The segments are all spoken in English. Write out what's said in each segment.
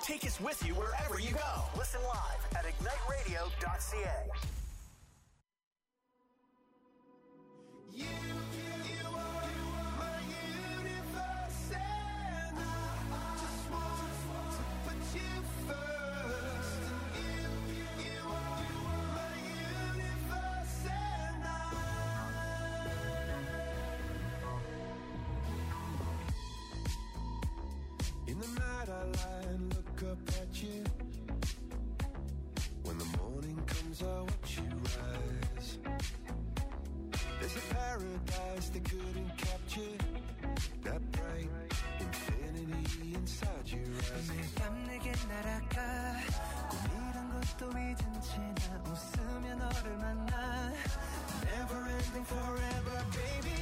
Take us with you wherever you go. Listen live at igniteradio.ca. I lie and look up at you. When the morning comes, I watch you rise. There's a paradise they couldn't capture. That bright infinity inside your eyes. 매일 밤 내게 날아가. 꿈이란 것도 잊은 채 나 웃으며 너를 만나. Never ending forever, baby.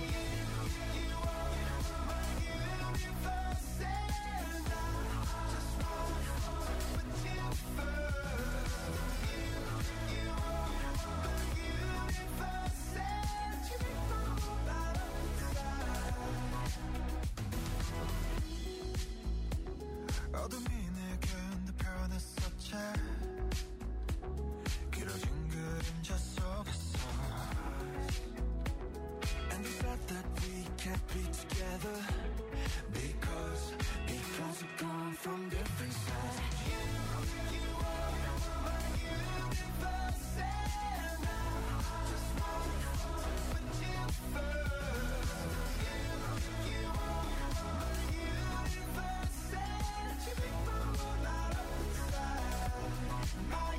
어둠이 내게 내 변했었지. 길어진 그림자 속에서. And you said that we can't be together because we've gone from different sides. You are my universe and I just want to put you first. You are my universe and you make my world light up inside. My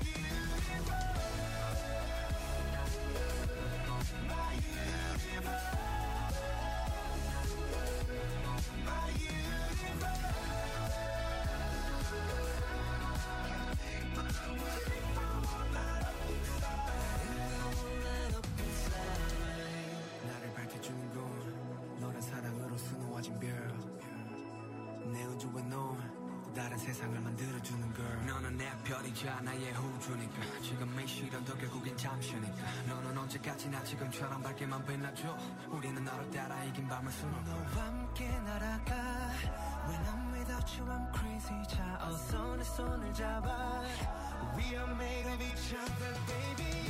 universe, my universe. 수놓아진 별 내 우주에 넌 다른 세상을 만들어주는 girl. 너는 내 별이자 나의 우주니까 지금 이 시련도 결국엔 잠시니까 너는 언제까지나 지금처럼 밝게만 빛나줘. 우리는 너를 따라 이긴 밤을 수놓고 너와 함께 날아가. When I'm without you I'm crazy. 자 어서 내 손을 잡아. We are made of each other baby.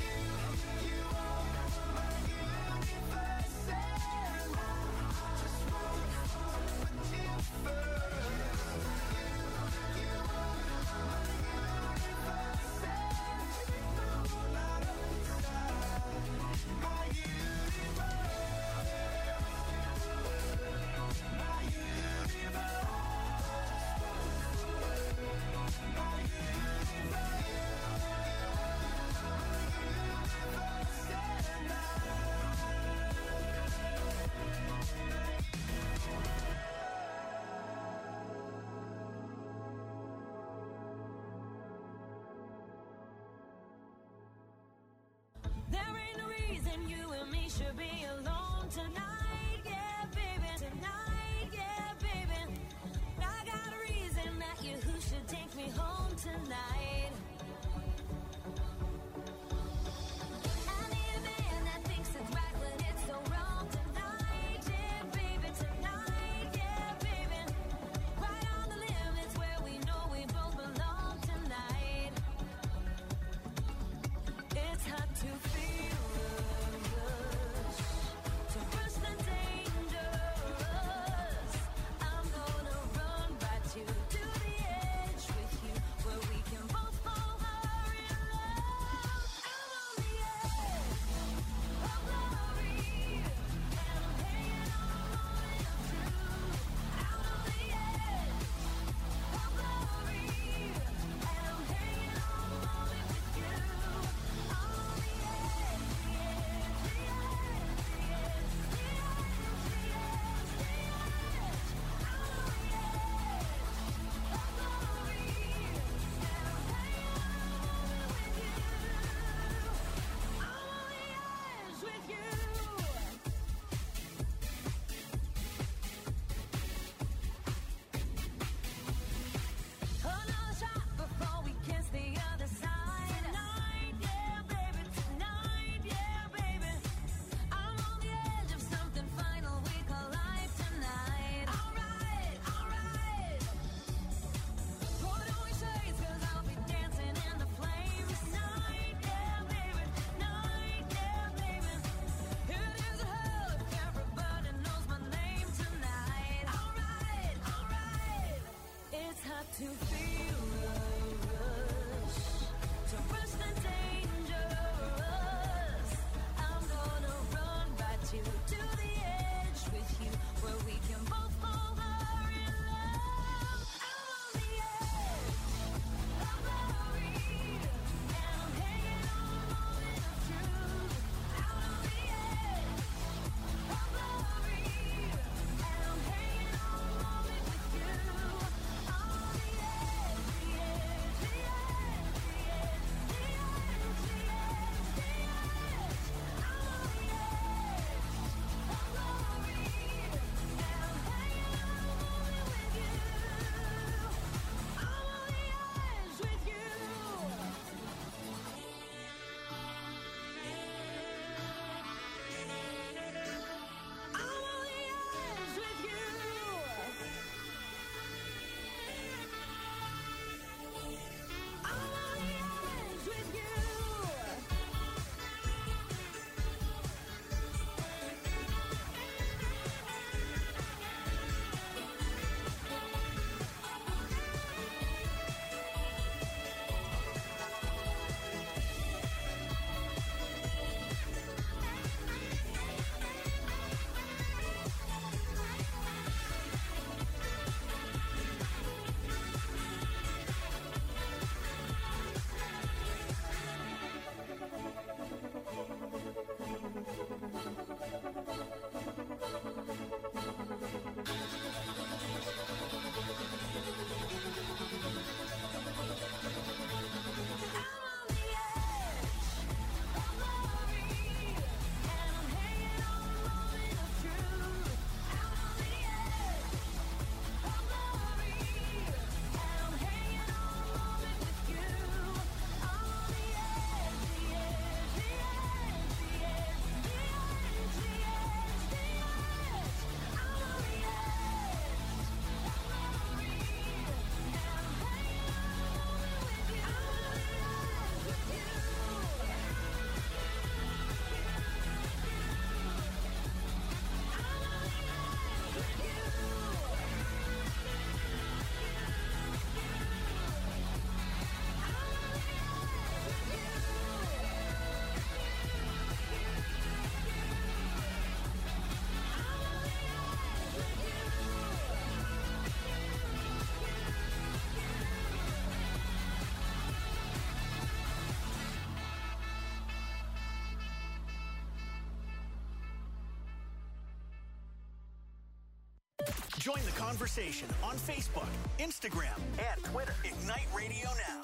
It's hard to feel the rush, to burst to feel the rush, to rush the dangerous. I'm gonna run right to the edge with you, where we can both fall hard in love. I'm on the edge of glory, and I'm hanging on the moment of truth. Out on the edge of glory, and I'm hanging on the moment with you. I'm on the edge, the edge, the edge, the edge, the edge, the edge, the edge. I'm on the edge of glory, and I'm hanging on the moment with you. I'm on the edge with you. I'm on the edge with you. I'm on the edge with you. Join the conversation on Facebook, Instagram, and Twitter. Ignite Radio Now.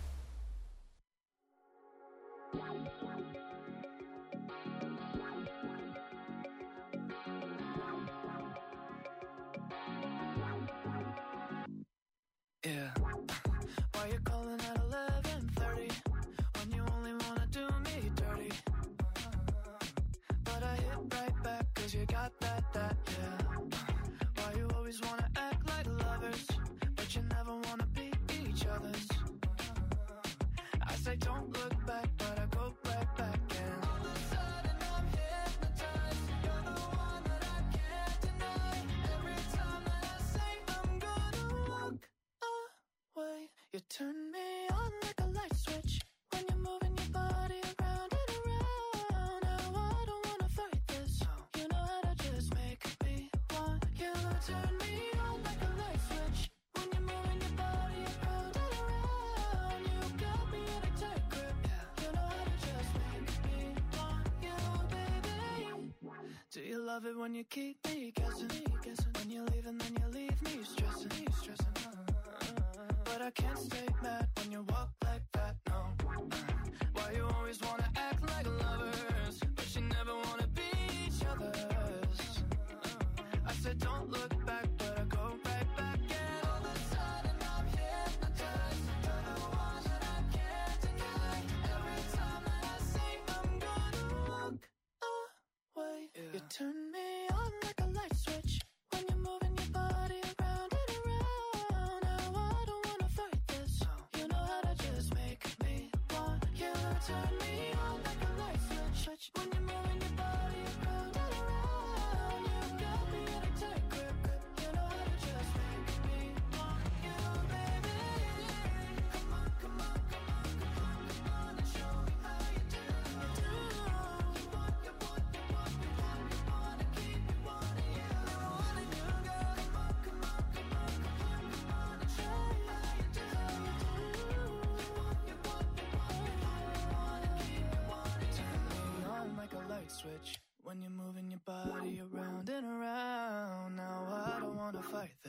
Yeah. Why you calling at 11:30 when you only wanna do me dirty? But I hit right back 'cause you got that, yeah. Why you always wanna act like lovers, but you never wanna be each other's? I say don't look back, but I go right back and all of a sudden I'm hypnotized. You're the one that I can't deny. Every time that I say I'm gonna walk away, you turn me on like a light switch when you're moving your body around and around. Now I don't wanna fight this. You know how to just make me want you. Turn me on like a light switch when you're moving your body around and around. You got me in a tight grip. You know how to just make me want you, baby. Do you love it when you keep me guessing? When you leave and then you leave me stressing. But I can't stay mad when you walk like that, no. Why you always wanna act like lovers, but you never wanna be each other's? I said don't look back, but I go right back and all of a sudden I'm hypnotized. You're the one that I can't deny. Every time that I say I'm gonna walk away, you turn me on like a light switch when you're moving your body around and around. Now I don't wanna fight this. You know how to just make me want you. Turn me on like a light switch when you're moving your body around and around. You got me in a tight grip. You know how to just make me want you, baby.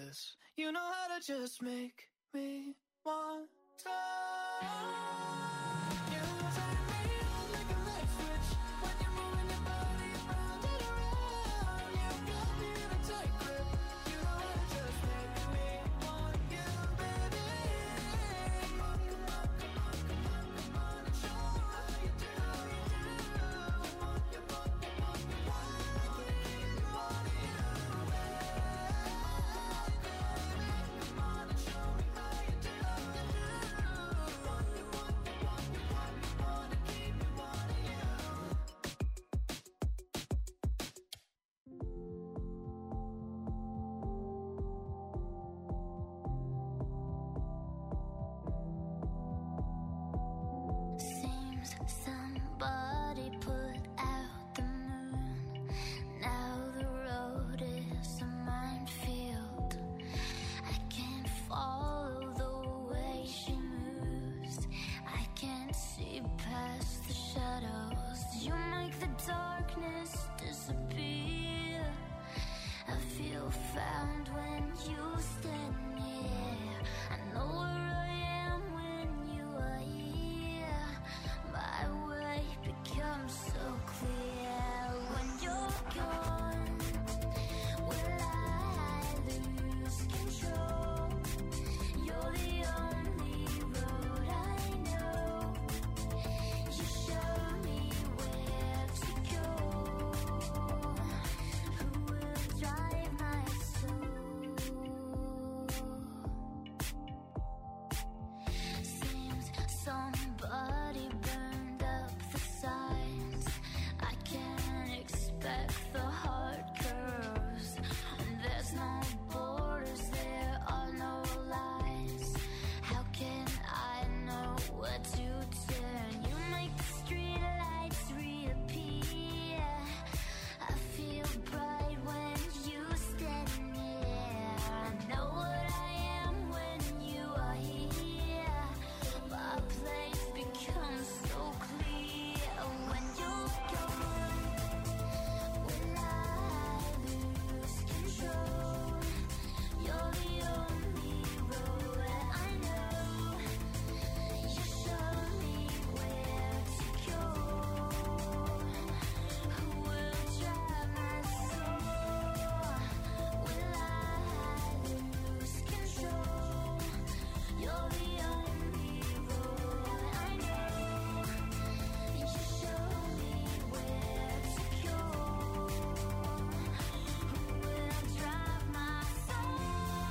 this. You know how to just make me want to. You turn me on like a light switch when you're moving your body around and around. You got me in a tight grip. You know how to just make me want you, baby. Come on, come on, come on, come on, come on and show me how you do, how you do. I want you, want you, want you, want you. I can't keep it on you, baby. Come on and show me how you do, how you do. Want you, want you, want you, want you, wanna keep me wanting you. Seems somebody put out the moon. Now the road is a minefield. I can't follow the way she moves. I can't see past the shadows. You make the darkness disappear. I feel found when you stand near. I know where I am when you are here. My way becomes so clear when you're gone. Will I lose control? You're the only road I know. You show me where to go. Who will drive my soul? Seems somebody burned up the signs. I can't expect the hard curves. There's no borders, there are no lies. How can I know where to turn? You make the street lights reappear. I feel bright when you stand near. I know what I am when you are here. My place becomes so clear when you're gone. Will I lose control? You're the only road I know. You show me where to go. Who will drive my soul? Will I lose control? You're the only road I know. You show me where to go. Who will drive my soul?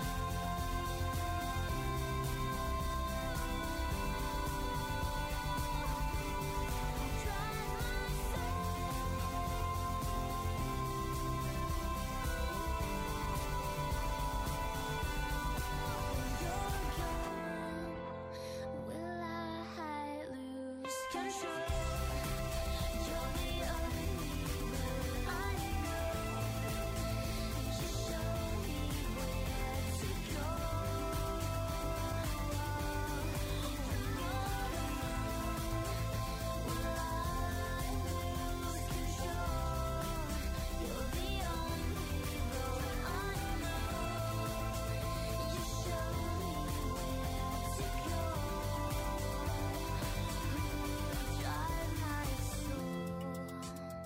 Will I lose control? You're the only road I know. You show me where to go. Will I lose control? You're the only road I know. You show me where to go. Drive my soul.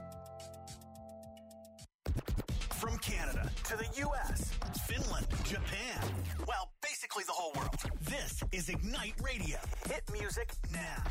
From Canada to the U.S., Finland, Japan, well, basically the whole world. This is Ignite Radio. Hit music now.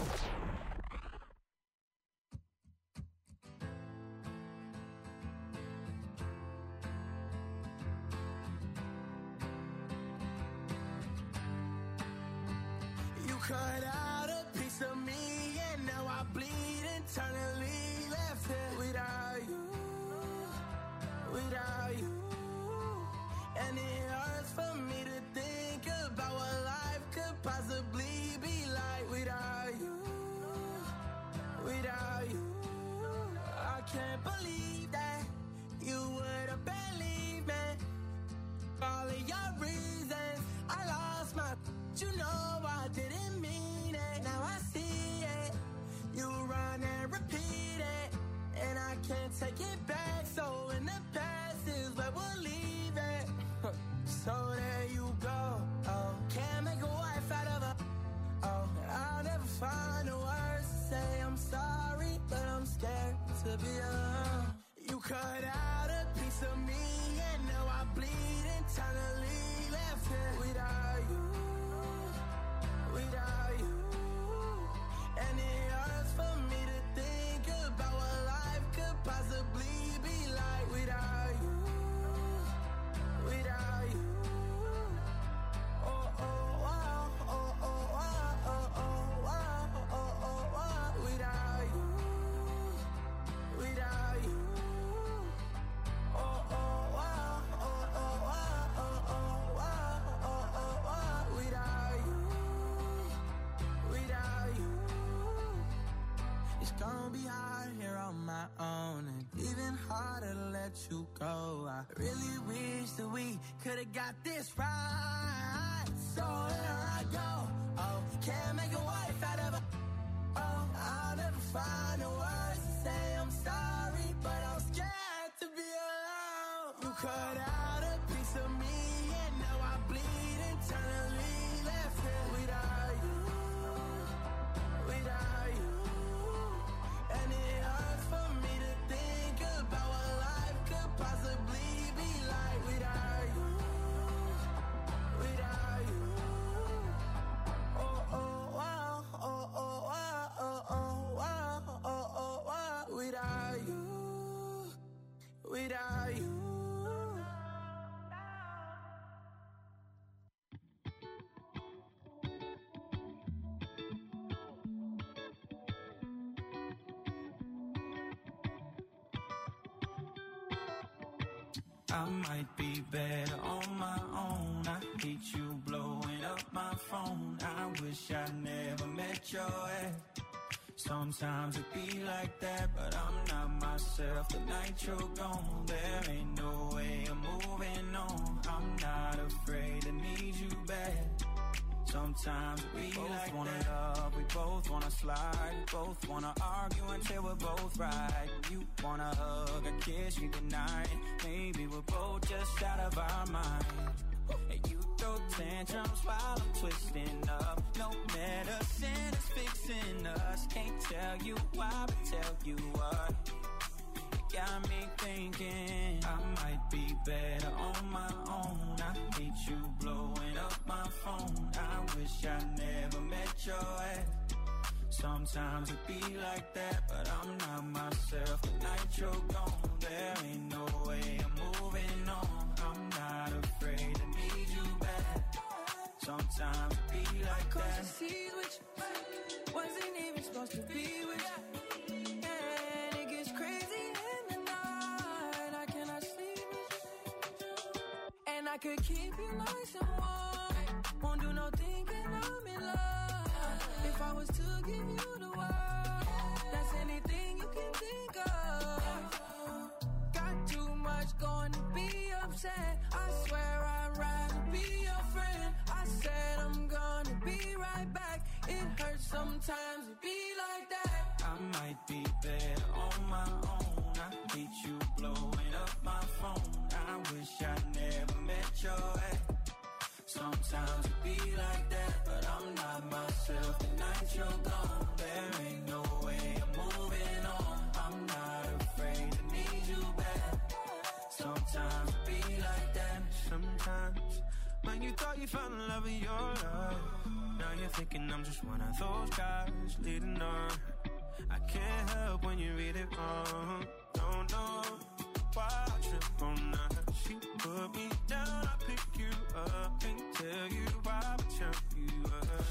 You cut out a piece of me, and now I bleed internally. Left here without you, without you. And it hurts for me to think about what life could possibly be like without you, without you. I can't believe that you would have believed me. All of your reasons, I lost my. You know I didn't mean it. Now I see it. You run and repeat it, and I can't take it back. So in the past is where we'll leave it. So there you go. Oh, can't make a wife out of her. Oh, I'll never find the words to say I'm sorry, but I'm scared to be alone. You cut out a piece of me, and now I bleed internally. Left here without you, without you. And it hurts for me to think about what life could possibly be like without you, without you. Oh, oh, wow, oh, oh, wow, oh, oh, wow, oh, oh, wow, without you, without you. Oh, oh, wow, oh, oh, wow, oh, oh, wow, oh, oh, wow, without you, without you. It's gonna be hard here on my own, and even harder to let you go. I really wish that we could've got this right. So here I go. Oh, can't make a wife out of her. Oh, I'll never find the words to say I'm sorry, but I'm scared to be alone. You cut out a piece of me, and now I bleed internally. Left here without you, without you. And it hurts for me to think about what life could possibly be like without you, without you. Oh, oh, wow, oh, oh, wow, oh, oh, wow, oh, oh, wow, without you, without you. I might be better on my own. I hate you blowing up my phone. I wish I never met your ex. Sometimes it be like that, but I'm not myself the night you're gone. There ain't no way I'm moving on. I'm not afraid to need you back. Sometimes we both like wanna that. Love, we both wanna slide, we both wanna argue until we're both right. You wanna hug and kiss me goodnight. Maybe we're both just out of our mind. And you throw tantrums while I'm twisting up. No medicine is fixing us. Can't tell you why, but tell you what. Got me thinking I might be better on my own. I hate you blowing up my phone. I wish I never met your ex. Sometimes it be like that, but I'm not myself the night you're gone. There ain't no way I'm moving on. I'm not afraid to need you back. Sometimes it be like that. Cause you see which wasn't even supposed to be with you. And it gets crazy in the night. I cannot sleep with you. And I could keep you nice and warm. Won't do no thinking I'm in love. If I was to give you the world, that's anything you can think of. Got too much going to be upset. I swear I'd rather be your friend. I said I'm gonna be right back. It hurts sometimes to be like that. I might be better on my own. I hate you blowing up my phone. I wish I never met your ex. Sometimes it be like that, but I'm not myself the night you're gone. There ain't no way I'm moving on. I'm not afraid to need you back. Sometimes it be like that. Sometimes when you thought you found the love of your life, now you're thinking I'm just one of those guys leading on. I can't help when you read it wrong. Don't know why I trip on that. She put me down, I pick you up. Can't tell you why, but tell you up.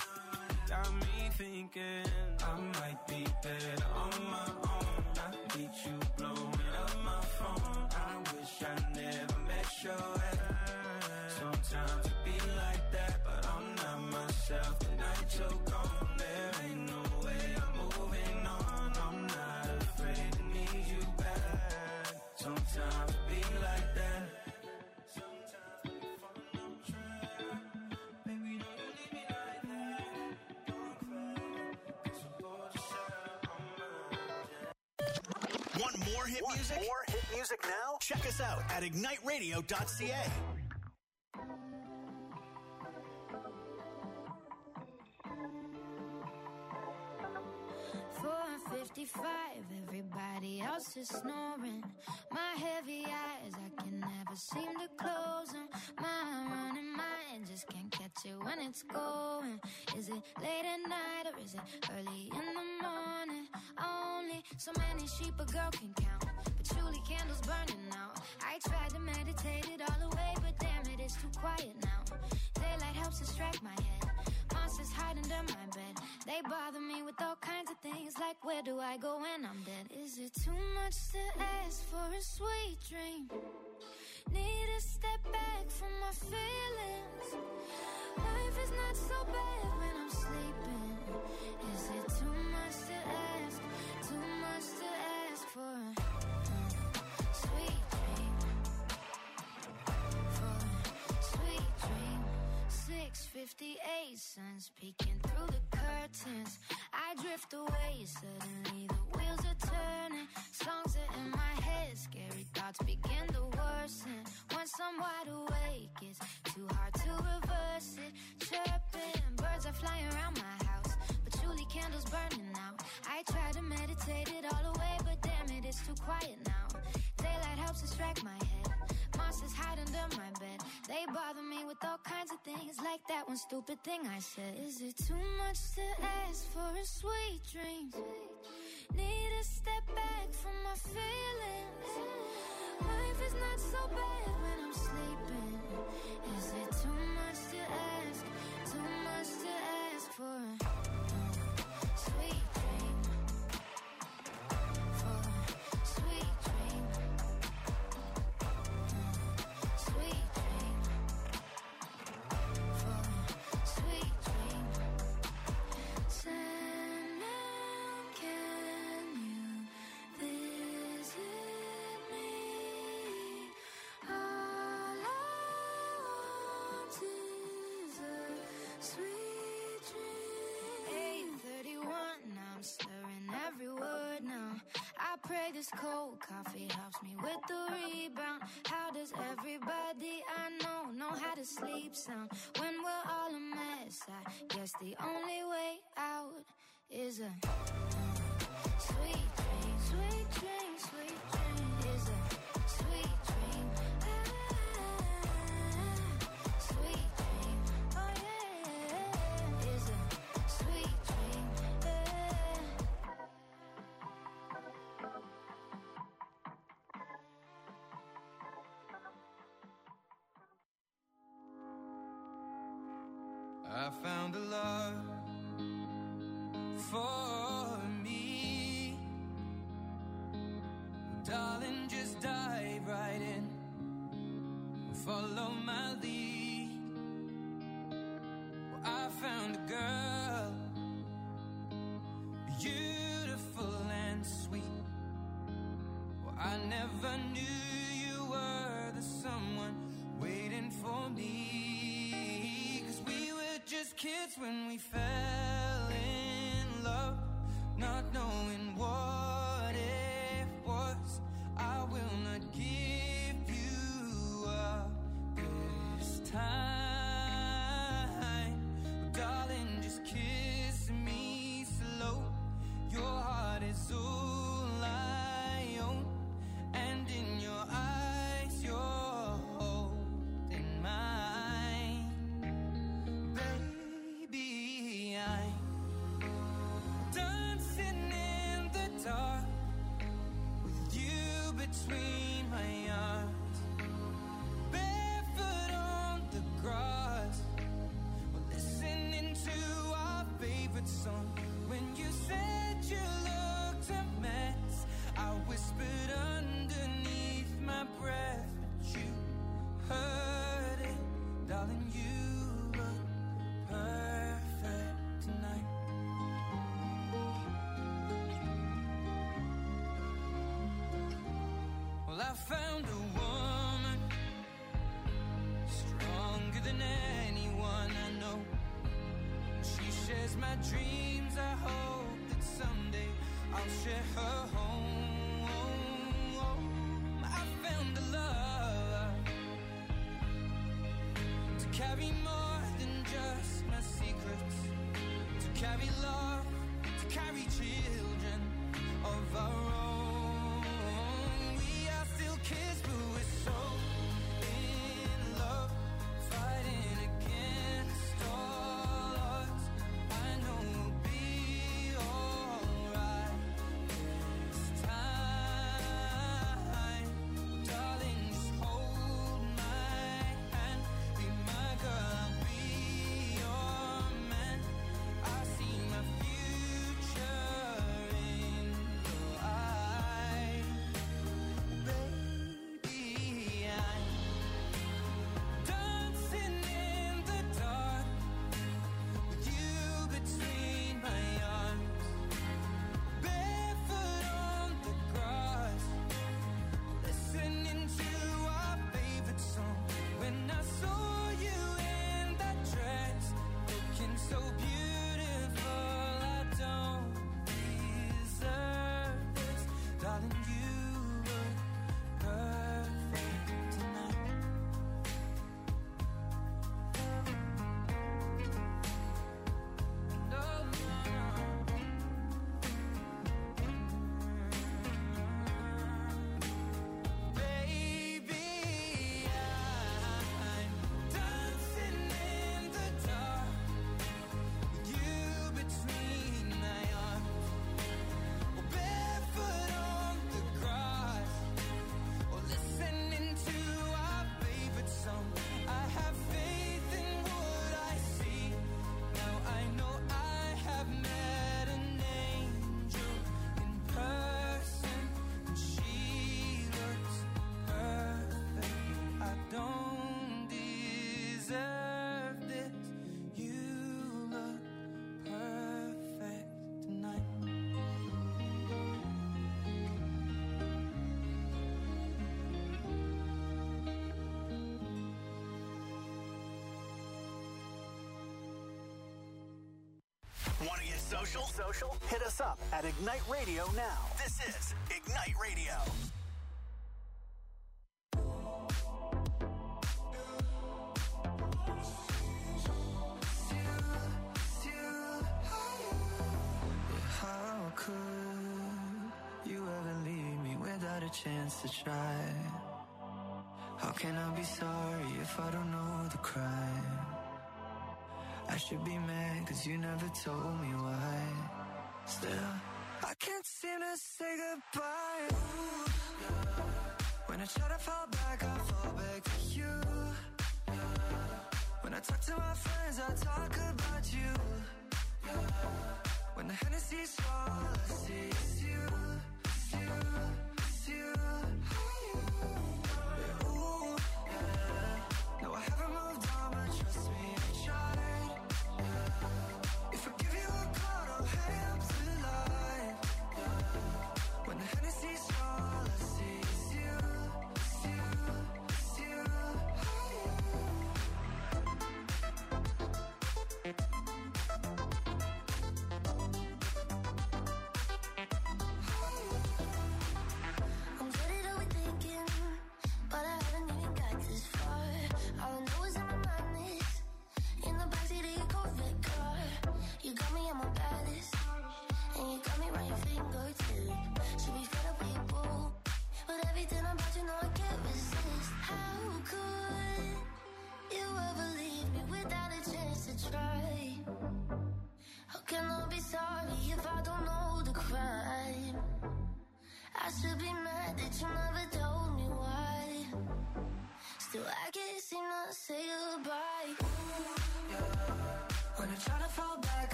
Got me thinking I might be better on my own. I hate you blowing up my phone. I wish I never met your ex. Sometimes it be like that, but I'm not myself the night you're gone. There ain't no way I'm moving on. I'm not afraid to need you back. Sometimes it be like that. Sometimes when you fall on track, baby, don't you leave me like that. Don't cry, 'cause I'm bored yourself on mine. Want more hit music? More hit music now? Check us out at igniteradio.ca. 45, everybody else is snoring. My heavy eyes, I can never seem to close them. My running mind just can't catch it when it's going. Is it late at night or is it early in the morning? Only so many sheep a girl can count, patchouli candles burning out. I tried to meditate it all away, but damn it, it's too quiet now. Daylight helps distract my head. Monsters hide under my bed. They bother me with all kinds of things, like where do I go when I'm dead? Is it too much to ask for a sweet dream? Need to step back from my feelings. Life is not so bad when I'm sleeping. Is it too much to ask? Too much to ask for a sweet dream? For a sweet dream. 6:58, sun's peeking through the curtains. I drift away, suddenly the wheels are turning. Songs are in my head, scary thoughts begin to worsen. Once I'm wide awake, it's too hard to reverse it. Chirping, birds are flying around my house, patchouli candles burning out. I try to meditate it all away, but damn it, it's too quiet now. Daylight helps distract my head. Monsters hide under my bed. They bother me with all kinds of things, like that one stupid thing I said. Is it too much to ask for a sweet dream? Need to step back from my feelings. Life is not so bad when I'm sleeping. Is it too much to ask? Too much to ask for a sweet dream? For a sweet dream. Sweet dream. For a sweet dream. Sandman, can you visit me? All I want is a sweet dream. 8:31, now I'm slurring every word now. I pray this cold coffee helps me with the rebound. How does everybody I know how to sleep sound? When we're all a mess, I guess the only way out is a sweet dream. Sweet dream, sweet dream is a sweet dream. Sweet dream, oh yeah, is a sweet dream. I found a love for me. Darling, just dive right in. Follow my lead. Well, I found a girl, beautiful and sweet. Well, I never knew you were the someone waiting for me. 'Cause we were just kids when we fell in love, not knowing what it was. I will not give you up this time. Darling, just kiss me slow. Your heart is all I own, and in your eyes you're holding mine. Baby, I'm dancing in the dark with you between my arms, barefoot on the grass. We're listening to our favorite song. When you said you looked a mess, I whispered underneath my breath, but you heard it. Darling, you look perfect tonight. Well, I found a woman stronger than anyone I know. She shares my dreams. I hope that someday I'll share her home. I found a love to carry more than just my secrets, to carry love, to carry children. far wrong. We are still kids, but we're so in love, fighting against all odds. I know we'll be alright this time, darling. Just hold my hand, be my girl, I'll be your man. I see my future in your eyes, baby. I'm dancing in the dark with you between my arms, barefoot on the grass, listening to our favorite song. When I saw you in that dress, looking so beautiful, I don't deserve this, darling. You were perfect tonight. No, baby, I'm dancing in the dark with you between my arms, or barefoot on the grass, or listening to our favorite song. I have faith in what I see. Now I know I have met an angel in person, and she looks perfect. I don't deserve this. You look perfect tonight. Want to get social? Hit us up at Ignite Radio now. This is Ignite Radio. How could you ever leave me without a chance to try? How can I be sorry if I don't know the crime? I should be mad cause you never told me why. Still, I can't seem to say goodbye. When I try to fall back, I fall back to you. When I talk to my friends, I talk about you. When the Hennessy's all I see is you, it's you, it's you. Yeah, ooh, yeah. No, I haven't moved on, but trust me, I tried. Yeah. If I give you a call, I'll hang up the line. Yeah. When the Hennessy's all I see is you, it's you, it's you.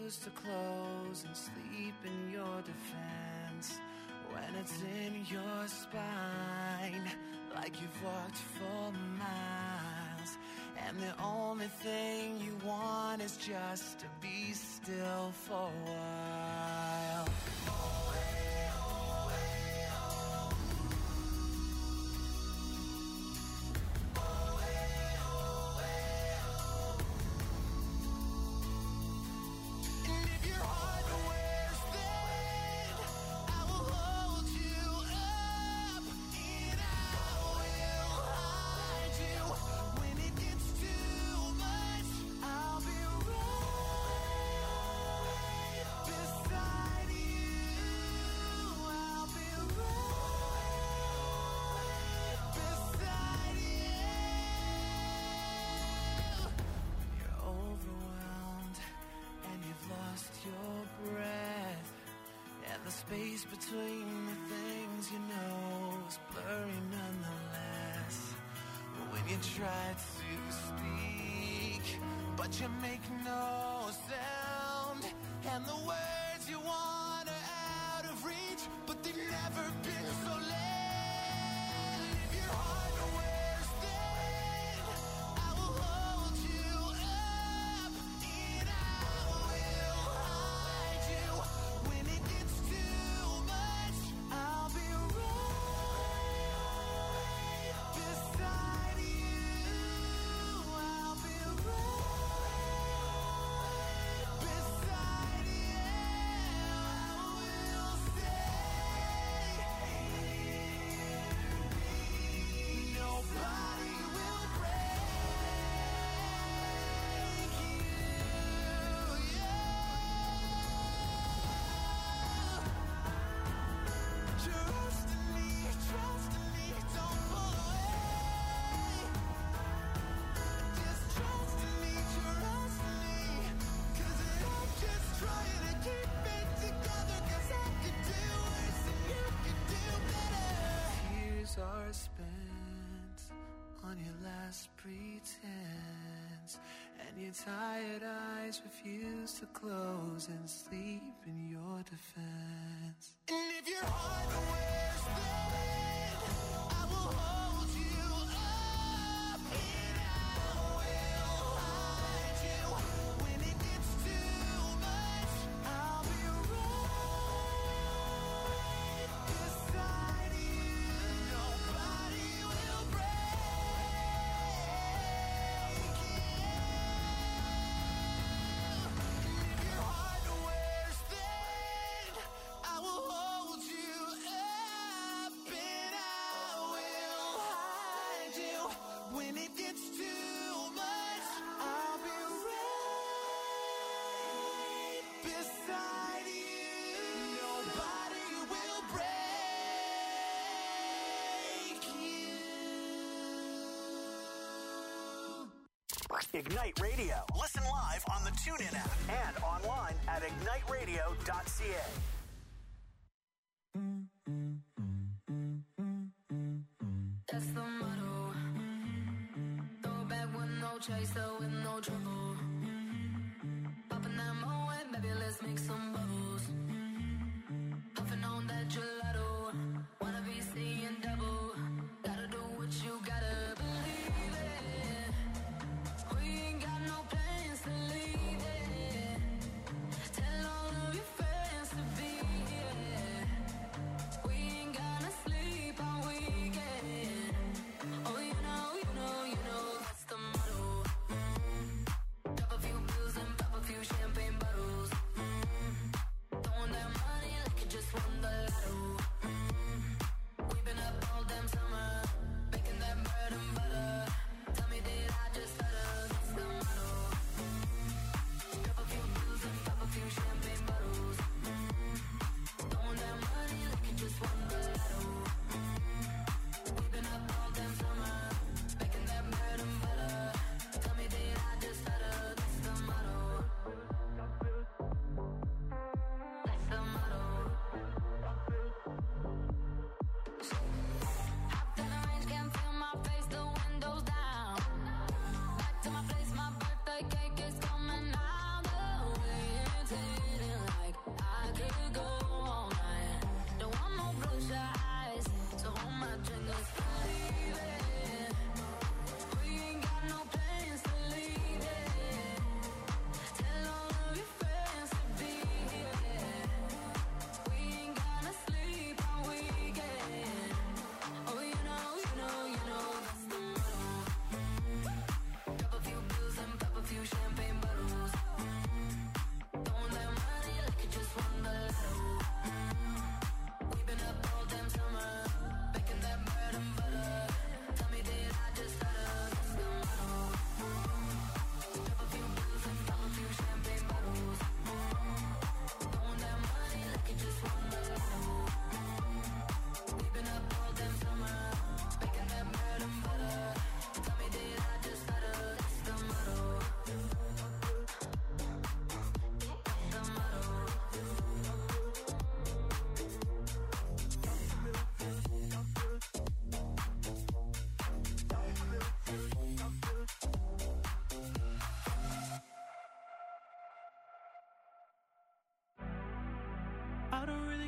refuse to close and sleep in your defense. When it's in your spine, like you've walked for miles, and the only thing you want is just to be still for a while. Oh, hey, oh, hey, oh. Oh, hey, oh, hey, oh. And if your heart wears thin, I will hold you up, and I will hide you. When it gets too much, I'll be right beside you. I'll be right beside you. You're overwhelmed and you've lost your breath, and the space between the things you know is blurry nonetheless. When you try to speak, but you make no sound, and the words you want are out of reach, but they've never been so loud. If your heart wears thin, I will hold you up, and I will hide you. When it gets too much, I'll be right beside you. I'll be right beside you. I will stay. Nobody will break you. Trust in me, don't pull away. Just trust in me, 'cause I'm just trying to keep it together, 'cause I could do worse and you could do better. Tears are spent on your last pretense, and your tired eyes refuse to close and sleep in your defense. And if your heart wears thin, I will hold you up, and I will hide you. When it gets too much, I'll be right beside you. Nobody will break you. And if your heart wears thin, I will hold you up, and I will hide you. When it gets too much, I'll be right beside you. Nobody will break you. Ignite Radio. Listen live on the TuneIn app and online at igniteradio.ca. That's the motto. Throw it back with no chaser, with no trouble. Popping that Moet, baby, let's make some bubbles. Puffing on that gelato. Wanna be seeing double. Gotta do what you gotta believe it. We ain't got no plans to leave it. Tell all of your friends to be here. We ain't gonna sleep all weekend. Oh, you know, that's the motto.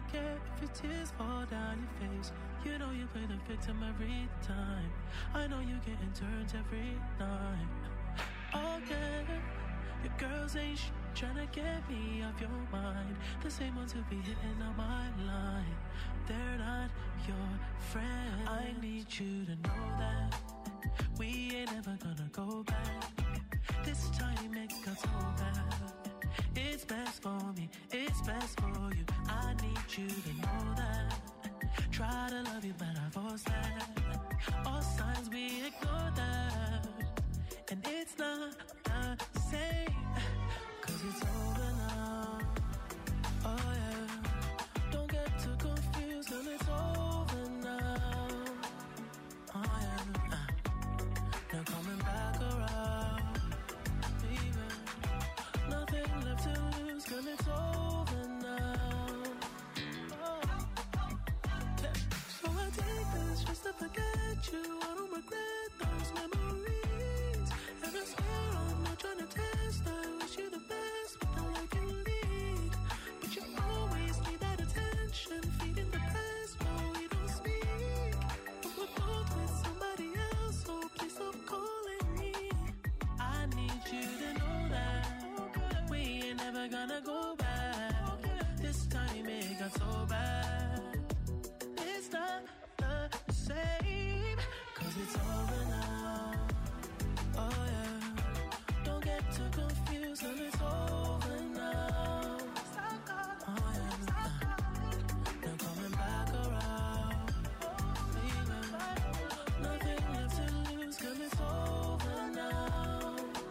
really care if your tears fall down your face. You know you play the victim every time. I know you getting turned every night. Oh yeah, your girls ain't trying to get me off your mind. The same ones who be hitting on my line. They're not your friends. I need you to know that we ain't ever gonna go back. This time it got so bad. It's best for me, it's best for you. I need you to know that. Try to love you, but I force that. All signs we ignore that. And it's not the same, 'cause it's over now. Oh yeah, don't get too confused, 'cause it's over now. Oh yeah, no coming back around. Even nothing left to lose, 'cause it's over now. Oh. Yeah. So I take this just to forget you. I don't regret those memories. And I swear I'm not trying to test. I wish you the best without I can lead. But you always need that attention, feeding the past while we don't speak. But we're both with somebody else, so please stop calling me. I need you to know that we ain't never gonna go back. This time it got so bad. It's not the same, 'cause it's over now. Oh yeah, don't get too confused, 'cause it's over now. Oh yeah, no coming back around. Even nothing left to lose, 'cause it's over now.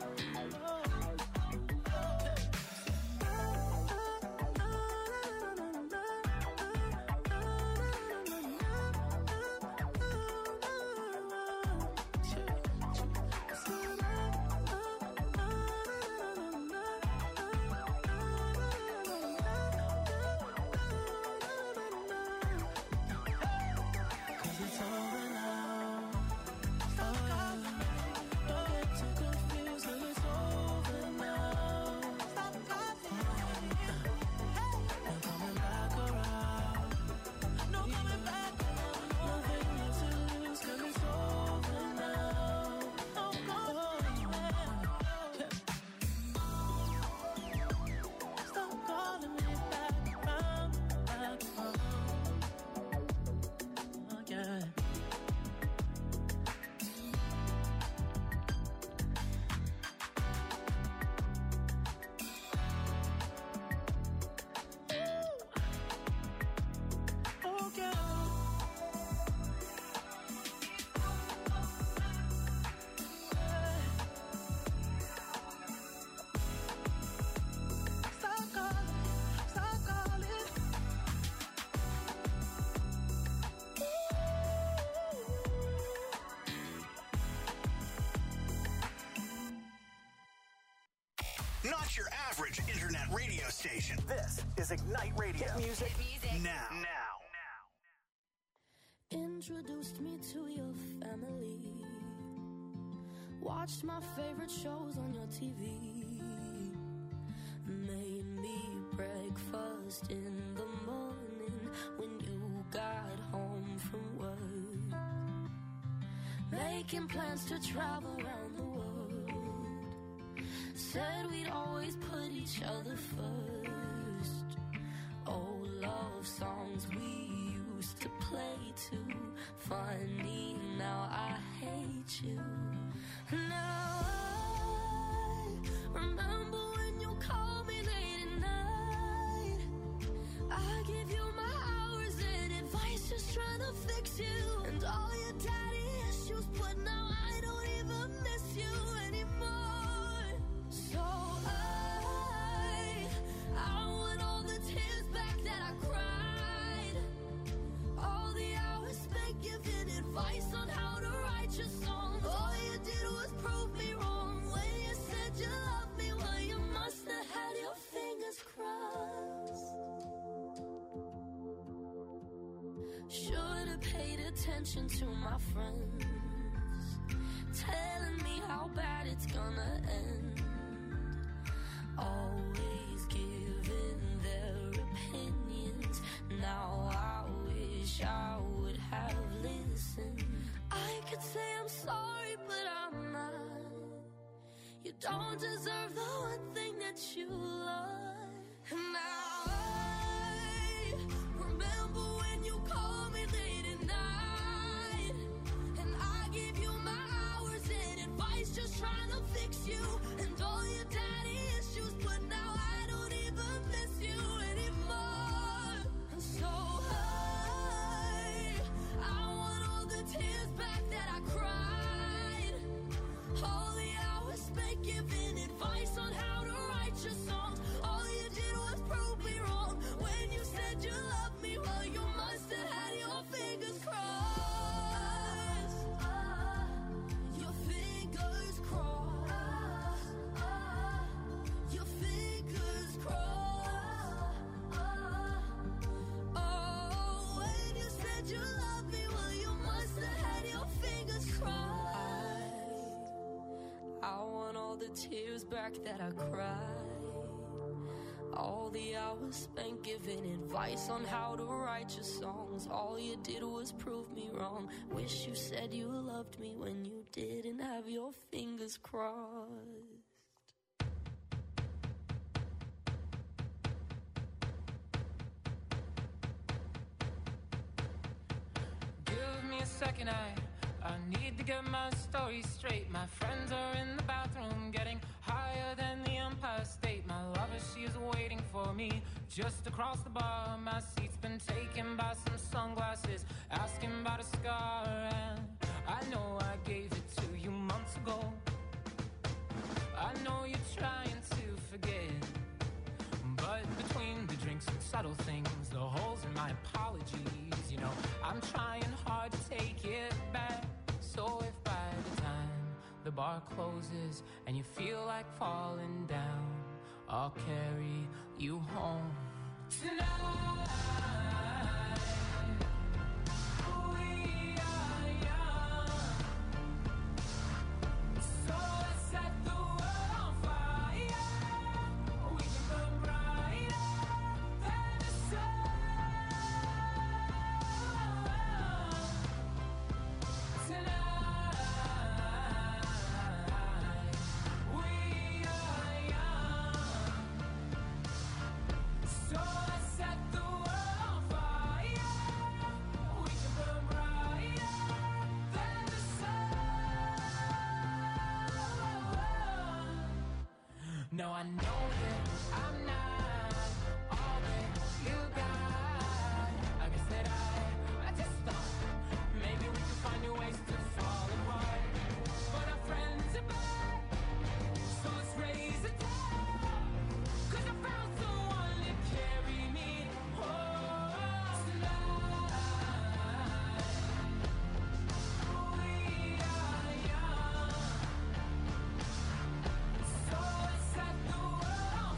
Not your average internet radio station. This is Ignite Radio. Hit music now. Introduced me to your family. Watched my favorite shows on your TV. Made me breakfast in the morning when you got home from work. Making plans to travel around the world. Said we'd always put each other first. Old love songs we used to play too. Funny, now I hate you. Now I remember when you called me late at night. I give you my hours and advice, just trying to fix you. And all your daddy issues, but now I don't even miss you anymore. So I want all the tears back that I cried. All the hours spent giving advice on how to write your songs. All you did was prove me wrong when you said you loved me. Well, you must have had your fingers crossed. Should have paid attention to my friends, telling me how bad it's gonna end. Always giving their opinions. could say I'm sorry, but I'm not. You don't deserve the one thing that you love. And now I remember when you called me late at night, and I gave you my hours and advice, just trying to fix you and all your daddy issues. But now I don't even miss you anymore. So I want all the tears back that I cried, all the hours spent giving advice on how to write your songs. All you did was prove me wrong when you said you loved me. Well, you must have had your fingers crossed. Your fingers crossed. Your fingers crossed. Oh, when you said you loved me, well, you must have had your fingers crossed. I want all the tears back that I cried, all the hours spent giving advice on how to write your songs. All you did was prove me wrong. Wish you said you loved me when you didn't have your fingers crossed. Give me a second, I need to get my story straight. My friends are in the bathroom getting higher than the Empire State. My lover, she is waiting for me just across the bar. My seat's been taken by some sunglasses, asking about a scar. And I know I gave it to you months ago. I know you're trying to forget, but between the drinks and subtle things, the holes in my apologies, you know, I'm trying hard to take it back. So if by the time the bar closes and you feel like falling down, I'll carry you home tonight. We are young, so let's set the world on fire. We can burn brighter than the sun tonight. We are young, so let's set the world on fire. We can burn brighter than the sun. No, I know that I'm not all that you got. I guess that I just thought maybe we could find new ways to fall apart. But our friends are back, so let's raise a toast. 'Cause I found someone to carry me home tonight. We are young, so let's set the world on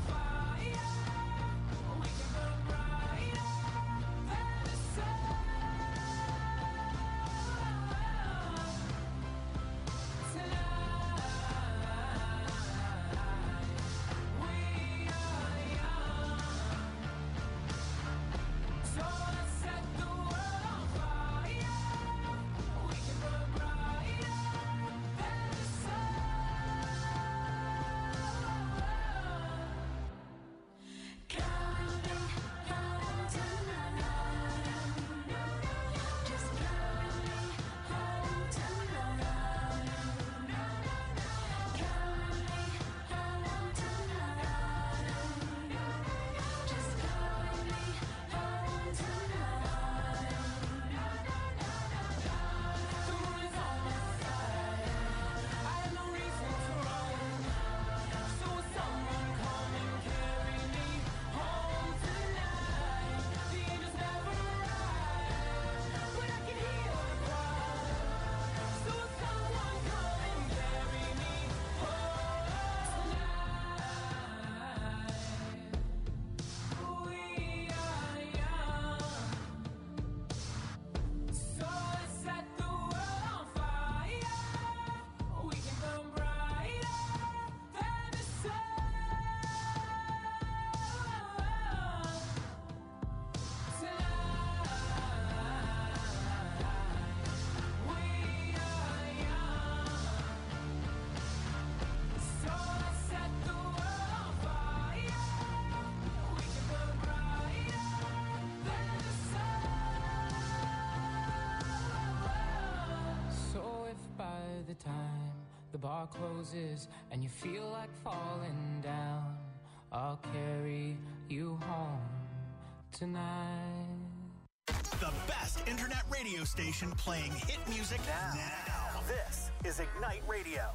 the time the bar closes and you feel like falling down, I'll carry you home tonight. The best internet radio station playing hit music now. This is Ignite Radio.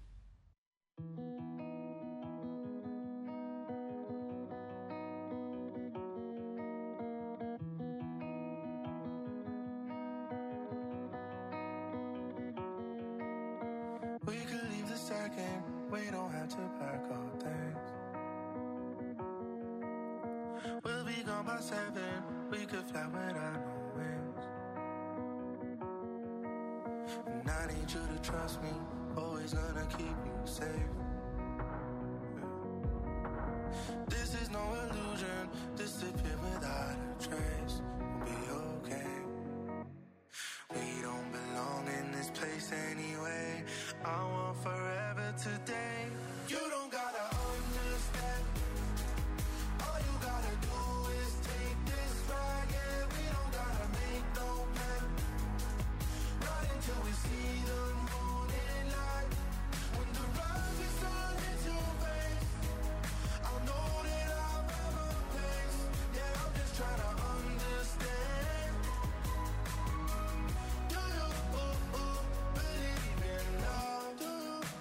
We could leave the second, we don't have to pack our things. We'll be gone by 7, we could fly without no wings. And I need you to trust me, always gonna keep you safe. This is no illusion, disappear without a trace. We'll be okay. We don't belong in this place anyway. I want forever today. You don't gotta understand. All you gotta do is take this ride. Yeah, we don't gotta make no plan. Right until we see the morning light. When the rise is on into your face, I'll know that I'll have a place. Yeah, I'm just trying to understand. Do you believe in love? Do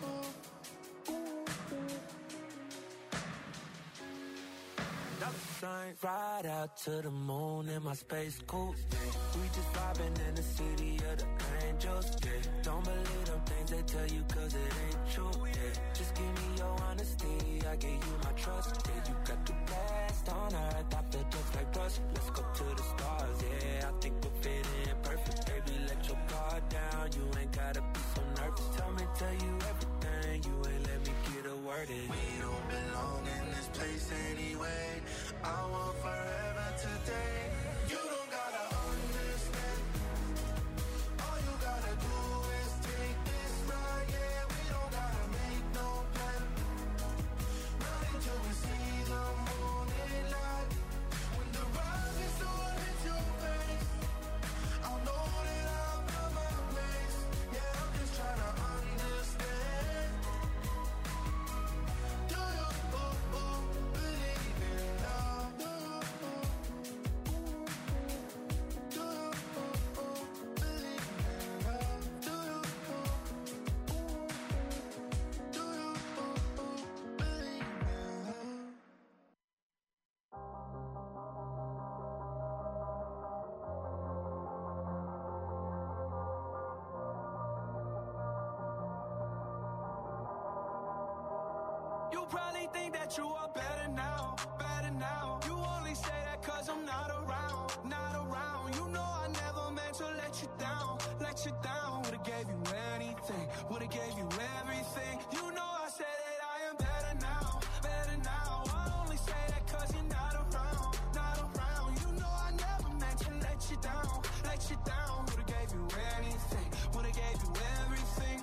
Flying right out to the moon in my space coupe. We just vibing in the city of the angels. Yeah. Don't believe them things they tell you cause it ain't true. Yeah. Just give me your honesty, I give you my trust. Yeah, you got the best on earth, I feel just like rust. Let's go to the stars, yeah, I think we'll fit in perfect. Baby, let your guard down, you ain't gotta be so nervous. Tell you everything, you ain't let me get a word in. We don't belong in this place anyway. I want forever today. You don't gotta understand. All you gotta do is take this ride. Yeah, we don't gotta make no plan. Right until we see the morning light. When the rise is on into your face, I'll know that I'll find my place. Yeah, I'm just trying to understand. Do you believe in love? Do you believe in love? Do you believe in love? You probably think that you are better now, better now. You only say that cause I'm not around, not around. You know I never meant to let you down, let you down. Would've gave you anything, would've gave you everything. You know I said that I am better now, better now. I only say that cause you're not around, not around. You know I never meant to let you down, let you down. Would've gave you anything, would've gave you everything.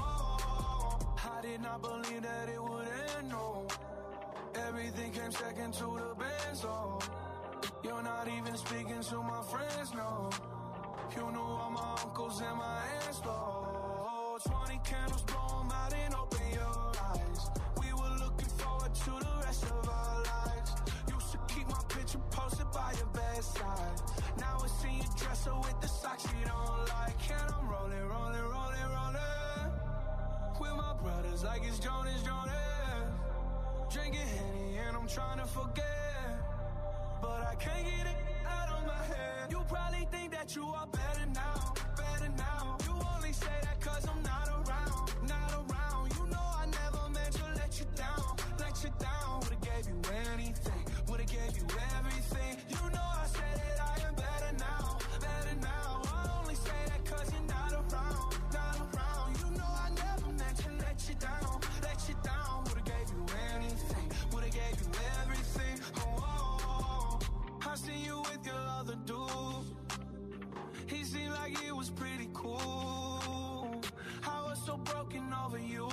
Oh, I did not believe that it would end, no. Everything came second to the benzo. You're not even speaking to my friends, no. You knew all my uncles and my aunts, though. 20 candles, blow 'em out and open your eyes. We were looking forward to the rest of our lives. Used to keep my picture posted by your bedside. Now I see you dresser with the socks you don't like. And I'm rolling, rolling, rolling, rolling with my brothers like it's Jonas, Jonas. Drinking Henny and I'm trying to forget, but I can't get it out of my head. You probably think that you are better now, better now. You only say that cause I'm not around, not around. You know I never meant to let you down, let you down. Would've gave you anything, would've gave you everything. You know I said that I am better now, better now. I only say that cause you're not around, not around. You know I never meant to let you down, let you down. Would've gave you anything, would've gave you everything. Oh, I seen you with your other dude. He seemed like he was pretty cool. I was so broken over you.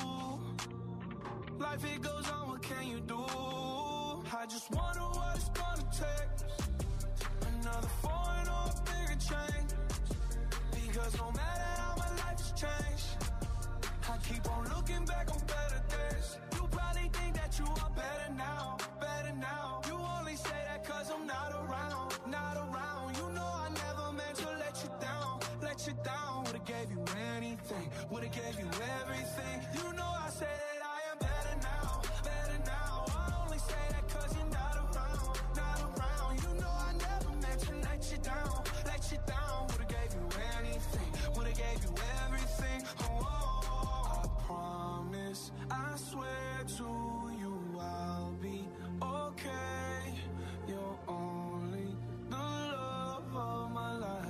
Life it goes on, what can you do? I just wonder what it's gonna take. Another foreign or a bigger change. Because no matter how my life has changed, let you down. Would've gave you anything, would've gave you everything. You know I say that I am better now, better now. I only say that cause you're not around, not around. You know I never meant to let you down, let you down. Would've gave you anything, would've gave you everything. Oh, I promise, I swear to you I'll be okay. You're only the love of my life.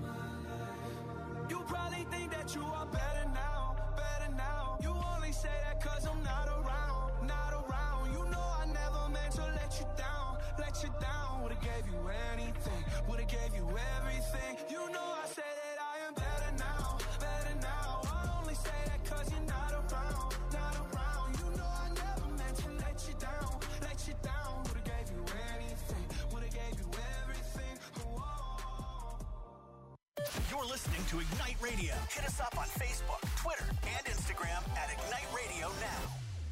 You probably think that you are better now, better now. You only say that cause I'm not around, not around. You know I never meant to let you down, let you down. Would've gave you anything, would've gave you everything. You know I say that I am better now, better now. I only say that cause you're not around, not around. You know I never meant to let you down, let you down. Would've gave you anything, would've gave you everything. Whoa. You're listening to Ignite Radio. Hit us up on Facebook, Twitter, and Instagram at Ignite Radio Now.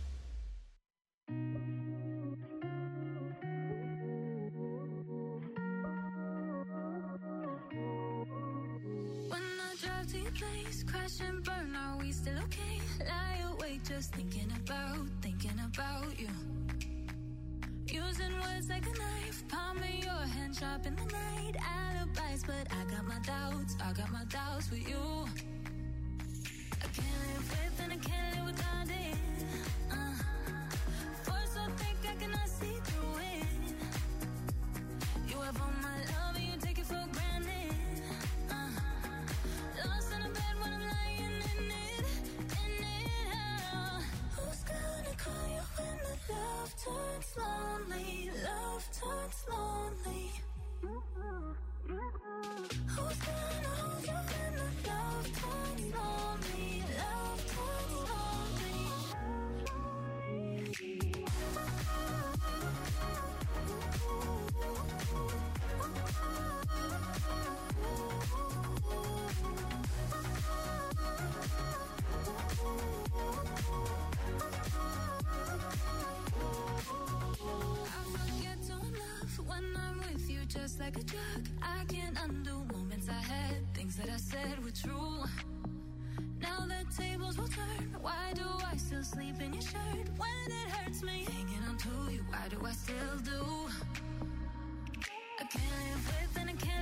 When I drive to your place, crash and burn, are we still okay? Lie awake just thinking about you. Using words like a knife, palm of your hand sharp in the night. Alibis, but I got my doubts with you. I can't live with and I can't live without it. Force so thick I cannot see through it. You have all my love and you take it for granted. Lost in a bed when I'm lying in it. Who's gonna call you when the love turns lonely? Love turns lonely. Who's gonna hold you when the love turns lonely? Love turns lonely. I forget to love when I'm with you, just like a drug. I can't undo moments I had, things that I said were true. Now the tables will turn. Why do I still sleep in your shirt when it hurts me? Hanging on to you, why do I still do? I can't live with and I can't